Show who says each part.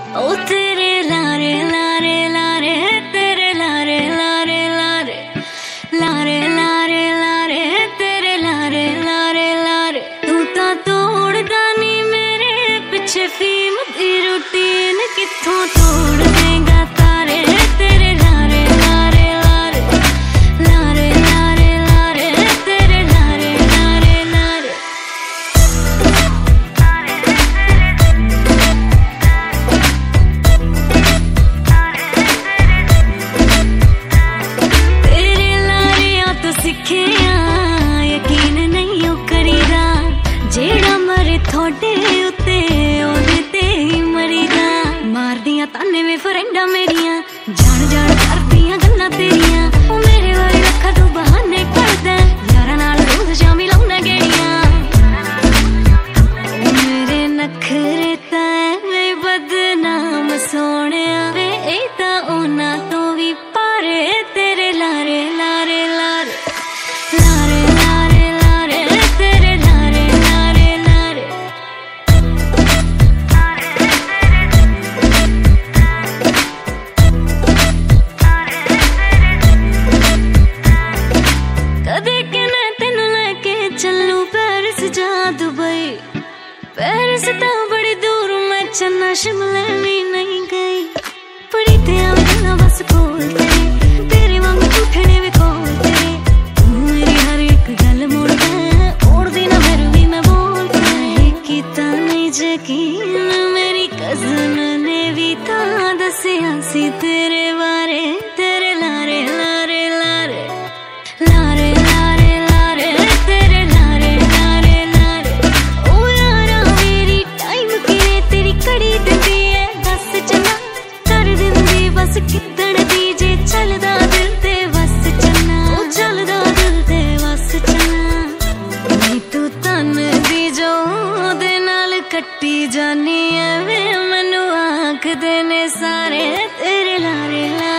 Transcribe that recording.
Speaker 1: ओ तेरे लारे लारे लारे तेरे लारे लारे लारे लारे लारे लारे तेरे लारे लारे लारे तू तां तोड़दा नी मेरे पिछे फीम दी रूटीन कित्थों तोड़ देगा तारे तेरे लारे लारे लारे लारे लारे लारे तेरे लारे लारे लारे तेरे लारियां तो सिखे यकीन नहीं ओ करीदा जेड़ा मरे थोड़े उत्ते ओदे ते ही मरीदा मार दियां ताने वे फ्रेंडा मेरियां जान जान करदियां गल्लां तेरियां ओ मेरे वाले रखा तू बहाने करदा यारां नाल रोज शामी लाउना गेड़ियां ओ मेरे नखरे तां ऐवें बदनाम सोहणिया वे ए तां ओना तो भी पारे तेरे लारे लारे लारे लारे लारे लारे तेरे लारे लारे लारे कदे कि मैं तेनू लेके चलू पेरिस जा दुबई पेरिस तां बड़ी दूर मैं चन्ना शिमले भी नहीं गई बड़ी ते आवे गल्लां बस कोल तेरे वांग झूठने वे कोल तेरे तू मेरी हर एक गल मोड़दा ओड़दी ना मेरे भी मैं बोलदा कीता नहीं यकीन मेरी कज़न ने भी तां दस्सिया सी तेरे बारे तेरे लारे लारे लारे लारे लारे लारे तेरे लारे लारे लारे ओ यारा मेरी टाइम किने तेरी कड़ी दिंदी है दस चला कर दिंदी बस किदण दी जे चलदा दिल ते बस चलना ओ चलदा दिल ते बस चलना नहीं तू तन दी जो दे नाल कट्टी जानी है वे मैनू आखदे ने सारे तेरे लारे लारे